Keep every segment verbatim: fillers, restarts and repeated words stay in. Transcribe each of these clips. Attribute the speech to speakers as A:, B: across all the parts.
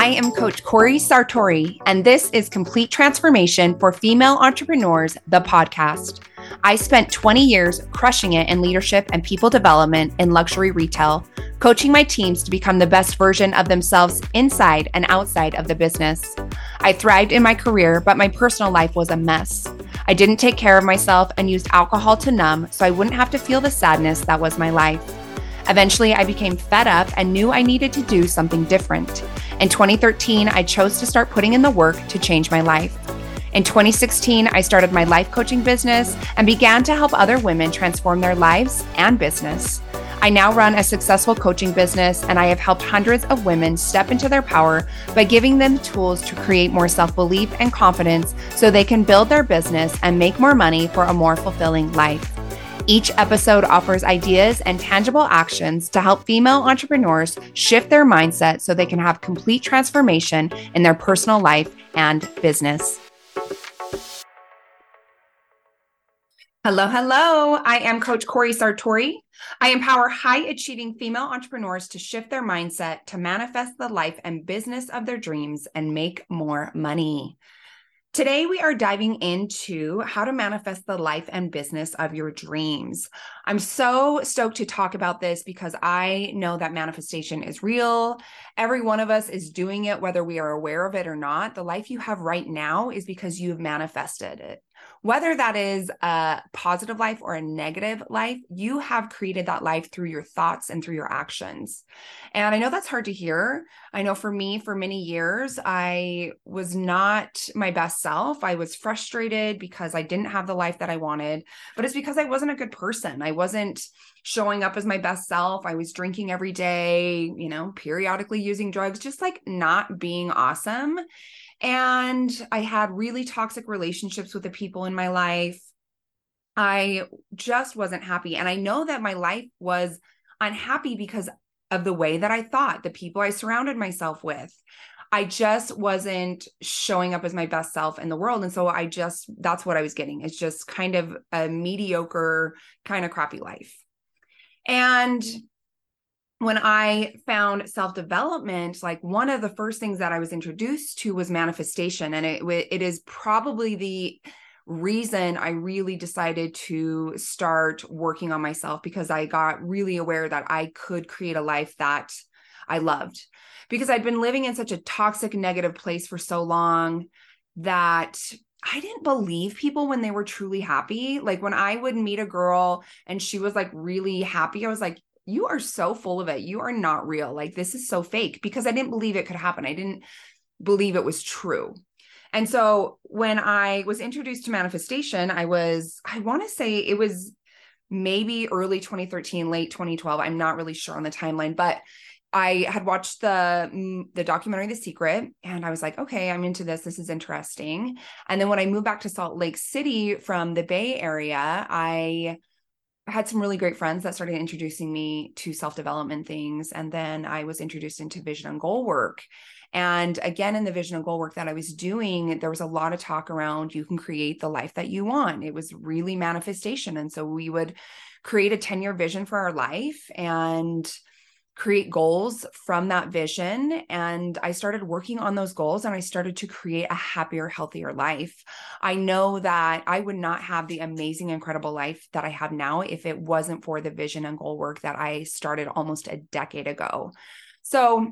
A: I am Coach Corey Sartori, and this is Complete Transformation for Female Entrepreneurs, the podcast. I spent twenty years crushing it in leadership and people development in luxury retail, coaching my teams to become the best version of themselves inside and outside of the business. I thrived in my career, but my personal life was a mess. I didn't take care of myself and used alcohol to numb so I wouldn't have to feel the sadness that was my life. Eventually, I became fed up and knew I needed to do something different. In twenty thirteen, I chose to start putting in the work to change my life. In twenty sixteen, I started my life coaching business and began to help other women transform their lives and business. I now run a successful coaching business, and I have helped hundreds of women step into their power by giving them the tools to create more self-belief and confidence so they can build their business and make more money for a more fulfilling life. Each episode offers ideas and tangible actions to help female entrepreneurs shift their mindset so they can have complete transformation in their personal life and business. Hello, hello. I am Coach Corey Sartori. I empower high-achieving female entrepreneurs to shift their mindset to manifest the life and business of their dreams and make more money. Today, we are diving into how to manifest the life and business of your dreams. I'm so stoked to talk about this because I know that manifestation is real. Every one of us is doing it, whether we are aware of it or not. The life you have right now is because you've manifested it. Whether that is a positive life or a negative life, you have created that life through your thoughts and through your actions. And I know that's hard to hear. I know for me, for many years, I was not my best self. I was frustrated because I didn't have the life that I wanted, but it's because I wasn't a good person. I wasn't showing up as my best self. I was drinking every day, you know, periodically using drugs, just like not being awesome. And I had really toxic relationships with the people in my life. I just wasn't happy. And I know that my life was unhappy because of the way that I thought, the people I surrounded myself with. I just wasn't showing up as my best self in the world. And so I just, that's what I was getting. It's just kind of a mediocre, kind of crappy life. And when I found self-development, like one of the first things that I was introduced to was manifestation. And it, it is probably the reason I really decided to start working on myself, because I got really aware that I could create a life that I loved, because I'd been living in such a toxic, negative place for so long that I didn't believe people when they were truly happy. Like when I would meet a girl and she was like really happy, I was like, you are so full of it. You are not real. Like, this is so fake, because I didn't believe it could happen. I didn't believe it was true. And so when I was introduced to manifestation, I was, I want to say it was maybe early twenty thirteen, late twenty twelve. I'm not really sure on the timeline, but I had watched the, the documentary, The Secret, and I was like, okay, I'm into this. This is interesting. And then when I moved back to Salt Lake City from the Bay Area, I I had some really great friends that started introducing me to self-development things. And then I was introduced into vision and goal work. And again, in the vision and goal work that I was doing, there was a lot of talk around you can create the life that you want. It was really manifestation. And so we would create a ten-year vision for our life and create goals from that vision. And I started working on those goals, and I started to create a happier, healthier life. I know that I would not have the amazing, incredible life that I have now if it wasn't for the vision and goal work that I started almost a decade ago. So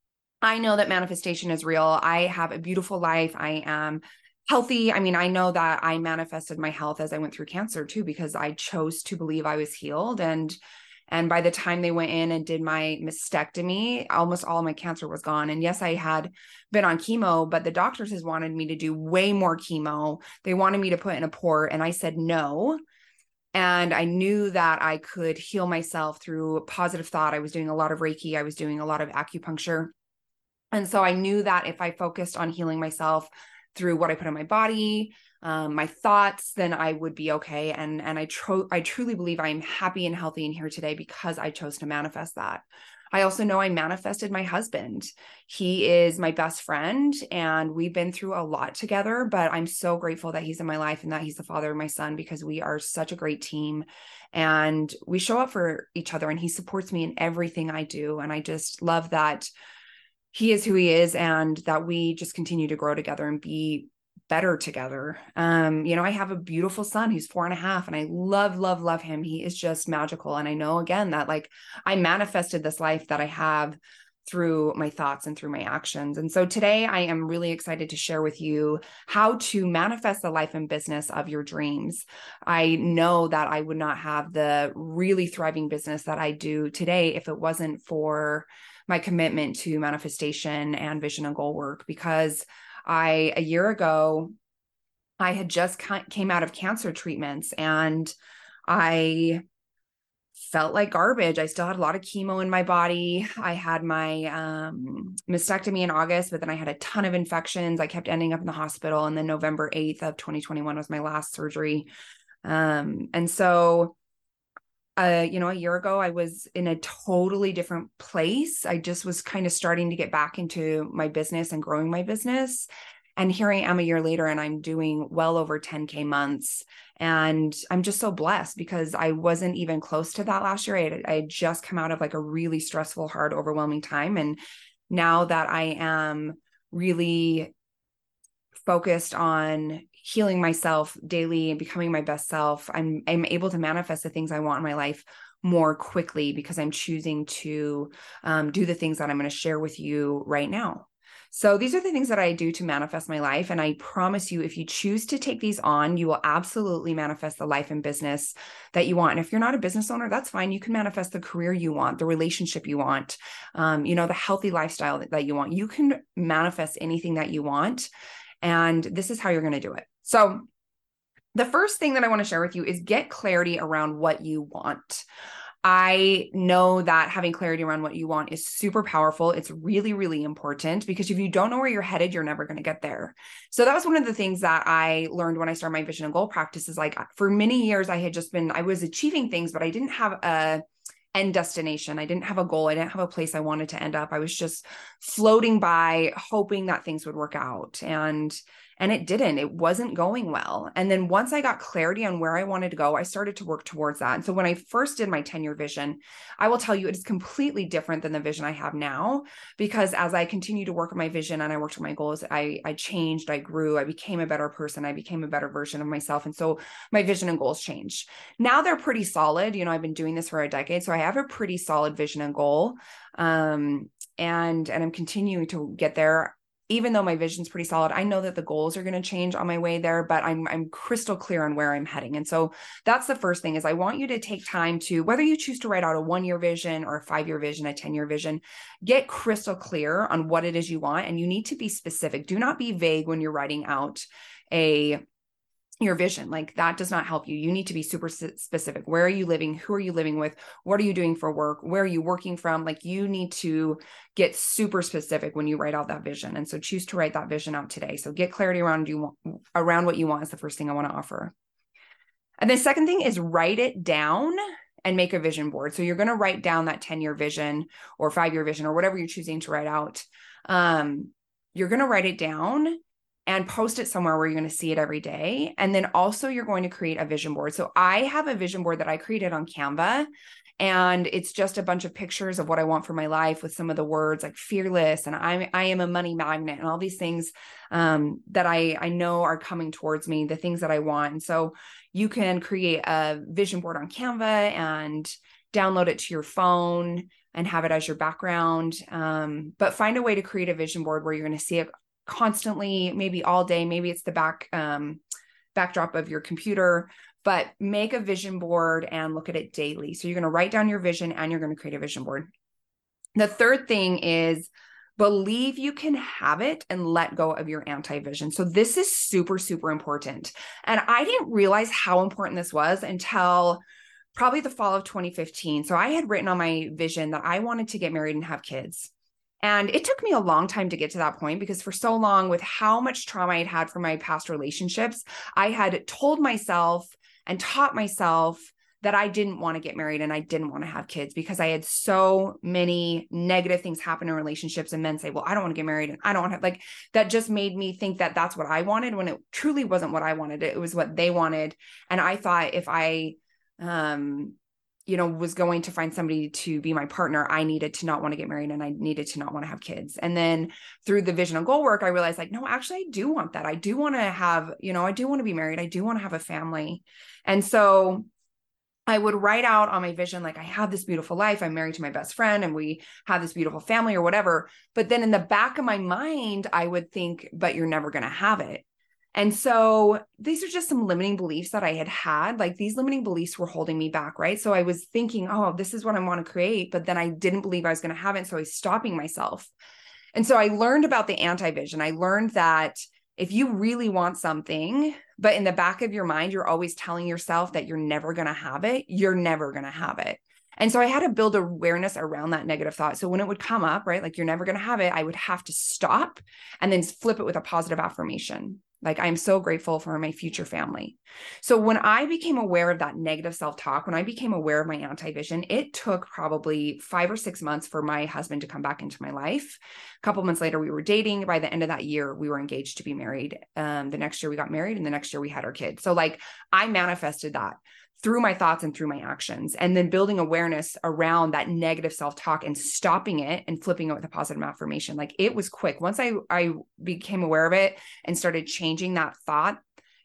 A: I know that manifestation is real. I have a beautiful life. I am healthy. I mean, I know that I manifested my health as I went through cancer too, because I chose to believe I was healed. And And by the time they went in and did my mastectomy, almost all of my cancer was gone. And yes, I had been on chemo, but the doctors has wanted me to do way more chemo. They wanted me to put in a port, and I said no. And I knew that I could heal myself through positive thought. I was doing a lot of Reiki. I was doing a lot of acupuncture. And so I knew that if I focused on healing myself through what I put in my body, Um, my thoughts, then I would be okay. And, and I, tro- I truly believe I'm happy and healthy in here today because I chose to manifest that. I also know I manifested my husband. He is my best friend, and we've been through a lot together, but I'm so grateful that he's in my life and that he's the father of my son, because we are such a great team and we show up for each other, and he supports me in everything I do. And I just love that he is who he is, and that we just continue to grow together and be better together. Um, you know, I have a beautiful son who's four and a half, and I love, love, love him. He is just magical. And I know, again, that like I manifested this life that I have through my thoughts and through my actions. And so today I am really excited to share with you how to manifest the life and business of your dreams. I know that I would not have the really thriving business that I do today if it wasn't for my commitment to manifestation and vision and goal work, because I, a year ago, I had just came out of cancer treatments and I felt like garbage. I still had a lot of chemo in my body. I had my um, mastectomy in August, but then I had a ton of infections. I kept ending up in the hospital. And then November eighth of twenty twenty-one was my last surgery. Um, and so, uh, you know, a year ago, I was in a totally different place. I just was kind of starting to get back into my business and growing my business. And here I am a year later, and I'm doing well over ten K months. And I'm just so blessed because I wasn't even close to that last year. I had, I had just come out of like a really stressful, hard, overwhelming time. And now that I am really focused on healing myself daily and becoming my best self, I'm, I'm able to manifest the things I want in my life more quickly because I'm choosing to um, do the things that I'm going to share with you right now. So these are the things that I do to manifest my life. And I promise you, if you choose to take these on, you will absolutely manifest the life and business that you want. And if you're not a business owner, that's fine. You can manifest the career you want, the relationship you want, um, you know, the healthy lifestyle that, that you want. You can manifest anything that you want. And this is how you're going to do it. So the first thing that I want to share with you is get clarity around what you want. I know that having clarity around what you want is super powerful. It's really, really important because if you don't know where you're headed, you're never going to get there. So that was one of the things that I learned when I started my vision and goal practice is like for many years, I had just been, I was achieving things, but I didn't have a end destination. I didn't have a goal. I didn't have a place I wanted to end up. I was just floating by hoping that things would work out. And And it didn't, it wasn't going well. And then once I got clarity on where I wanted to go, I started to work towards that. And so when I first did my ten year vision, I will tell you, it is completely different than the vision I have now, because as I continue to work on my vision and I worked on my goals, I, I changed, I grew, I became a better person. I became a better version of myself. And so my vision and goals changed. Now they're pretty solid. You know, I've been doing this for a decade, so I have a pretty solid vision and goal. Um, and, and I'm continuing to get there. Even though my vision's pretty solid, I know that the goals are going to change on my way there, but I'm I'm crystal clear on where I'm heading. And so that's the first thing is I want you to take time to, whether you choose to write out a one-year vision or a five-year vision, a ten-year vision, get crystal clear on what it is you want. And you need to be specific. Do not be vague when you're writing out a your vision. Like that does not help you. You need to be super specific. Where are you living? Who are you living with? What are you doing for work? Where are you working from? Like you need to get super specific when you write out that vision. And so choose to write that vision out today. So get clarity around you want, around what you want is the first thing I want to offer. And the second thing is write it down and make a vision board. So you're going to write down that ten year vision or five year vision or whatever you're choosing to write out. Um, you're going to write it down and post it somewhere where you're going to see it every day. And then also you're going to create a vision board. So I have a vision board that I created on Canva, and it's just a bunch of pictures of what I want for my life with some of the words like fearless and I'm, I am a money magnet and all these things um, that I, I know are coming towards me, the things that I want. And so you can create a vision board on Canva and download it to your phone and have it as your background. Um, but find a way to create a vision board where you're going to see it constantly, maybe all day, maybe it's the back um, backdrop of your computer, but make a vision board and look at it daily. So you're going to write down your vision and you're going to create a vision board. The third thing is believe you can have it and let go of your anti-vision. So this is super, super important. And I didn't realize how important this was until probably the fall of twenty fifteen. So I had written on my vision that I wanted to get married and have kids. And it took me a long time to get to that point because for so long, with how much trauma I had had from my past relationships, I had told myself and taught myself that I didn't want to get married and I didn't want to have kids because I had so many negative things happen in relationships, and men say, well, I don't want to get married and I don't want to have, like, that just made me think that that's what I wanted when it truly wasn't what I wanted. It was what they wanted. And I thought if I, um, you know, was going to find somebody to be my partner, I needed to not want to get married and I needed to not want to have kids. And then through the vision and goal work, I realized like, no, actually I do want that. I do want to have, you know, I do want to be married. I do want to have a family. And so I would write out on my vision, like I have this beautiful life. I'm married to my best friend and we have this beautiful family or whatever. But then in the back of my mind, I would think, but you're never going to have it. And so these are just some limiting beliefs that I had had. Like these limiting beliefs were holding me back, right? So I was thinking, oh, this is what I want to create, but then I didn't believe I was going to have it. So I was stopping myself. And so I learned about the anti-vision. I learned that if you really want something, but in the back of your mind, you're always telling yourself that you're never going to have it, you're never going to have it. And so I had to build awareness around that negative thought. So when it would come up, right, like you're never going to have it, I would have to stop and then flip it with a positive affirmation. Like, I'm so grateful for my future family. So when I became aware of that negative self-talk, when I became aware of my anti-vision, it took probably five or six months for my husband to come back into my life. A couple months later, we were dating. By the end of that year, we were engaged to be married. Um, the next year we got married and the next year we had our kids. So like I manifested that through my thoughts and through my actions, and then building awareness around that negative self-talk and stopping it and flipping it with a positive affirmation. Like it was quick. Once I, I became aware of it and started changing that thought,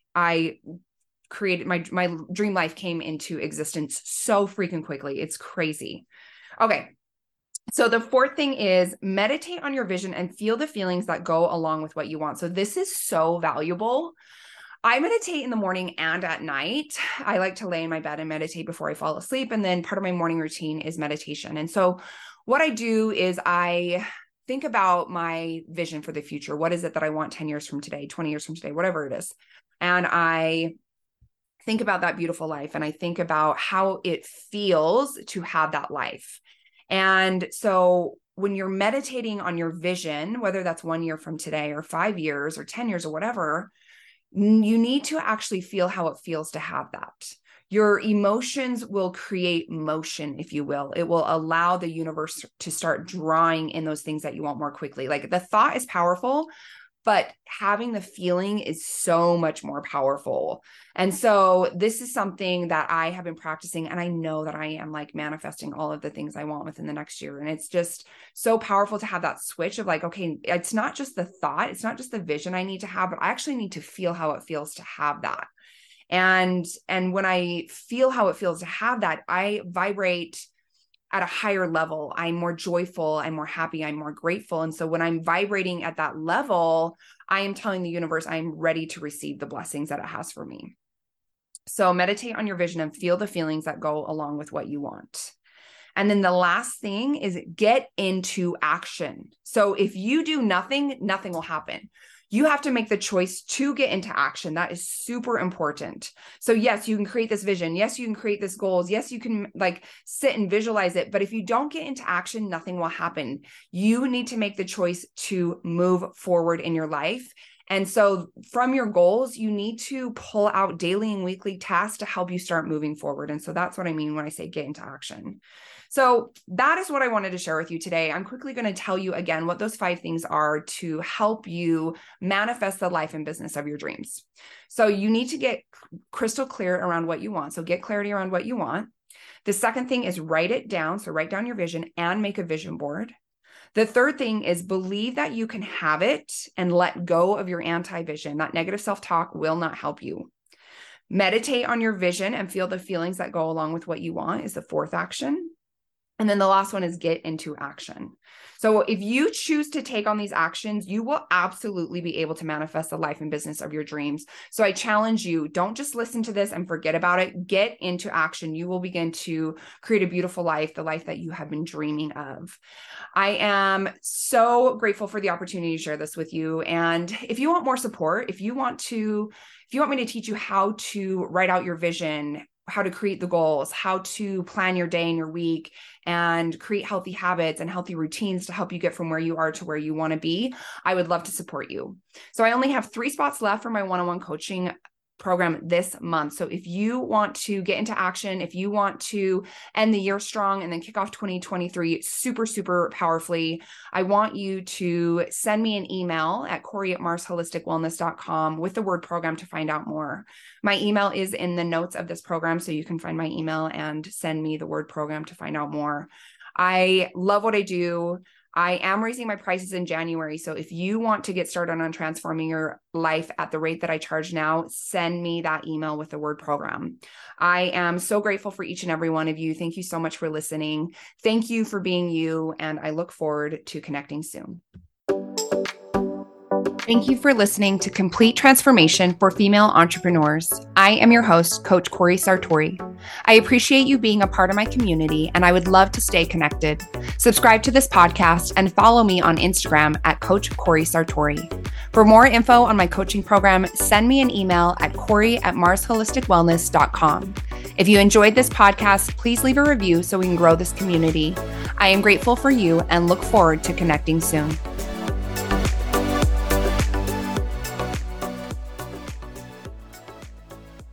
A: I created my, my dream life came into existence so freaking quickly. It's crazy. Okay. So the fourth thing is meditate on your vision and feel the feelings that go along with what you want. So this is so valuable. I meditate in the morning and at night. I like to lay in my bed and meditate before I fall asleep. And then part of my morning routine is meditation. And so what I do is I think about my vision for the future. What is it that I want ten years from today, twenty years from today, whatever it is. And I think about that beautiful life. And I think about how it feels to have that life. And so when you're meditating on your vision, whether that's one year from today or five years or ten years or whatever, you need to actually feel how it feels to have that. Your emotions will create motion, if you will. It will allow the universe to start drawing in those things that you want more quickly. Like the thought is powerful, but having the feeling is so much more powerful. And so this is something that I have been practicing, and I know that I am like manifesting all of the things I want within the next year. And it's just so powerful to have that switch of like, okay, it's not just the thought, it's not just the vision I need to have, but I actually need to feel how it feels to have that. And, and when I feel how it feels to have that, I vibrate at a higher level. I'm more joyful, I'm more happy, I'm more grateful. And so when I'm vibrating at that level, I am telling the universe I'm ready to receive the blessings that it has for me. So meditate on your vision and feel the feelings that go along with what you want. And then the last thing is get into action. So if you do nothing, nothing will happen. You have to make the choice to get into action. That is super important. So yes, you can create this vision. Yes, you can create this goals. Yes, you can like sit and visualize it. But if you don't get into action, nothing will happen. You need to make the choice to move forward in your life. And so from your goals, you need to pull out daily and weekly tasks to help you start moving forward. And so that's what I mean when I say get into action. So that is what I wanted to share with you today. I'm quickly going to tell you again what those five things are to help you manifest the life and business of your dreams. So you need to get crystal clear around what you want. So get clarity around what you want. The second thing is write it down. So write down your vision and make a vision board. The third thing is believe that you can have it and let go of your anti-vision. That negative self-talk will not help you. Meditate on your vision and feel the feelings that go along with what you want is the fourth action. And then the last one is get into action. So if you choose to take on these actions, you will absolutely be able to manifest the life and business of your dreams. So I challenge you, don't just listen to this and forget about it. Get into action. You will begin to create a beautiful life, the life that you have been dreaming of. I am so grateful for the opportunity to share this with you. And if you want more support, if you want to, if you want me to teach you how to write out your vision, how to create the goals, how to plan your day and your week, and create healthy habits and healthy routines to help you get from where you are to where you want to be, I would love to support you. So I only have three spots left for my one-on-one coaching program this month. So if you want to get into action, if you want to end the year strong and then kick off twenty twenty-three super, super powerfully, I want you to send me an email at Corey at mars holistic wellness dot com with the word program to find out more. My email is in the notes of this program, so you can find my email and send me the word program to find out more. I love what I do. I am raising my prices in January. So if you want to get started on transforming your life at the rate that I charge now, send me that email with the word program. I am so grateful for each and every one of you. Thank you so much for listening. Thank you for being you. And I look forward to connecting soon. Thank you for listening to Complete Transformation for Female Entrepreneurs. I am your host, Coach Corey Sartori. I appreciate you being a part of my community, and I would love to stay connected. Subscribe to this podcast and follow me on Instagram at Coach Corey Sartori. For more info on my coaching program, send me an email at Corey at mars holistic wellness dot com. If you enjoyed this podcast, please leave a review so we can grow this community. I am grateful for you and look forward to connecting soon.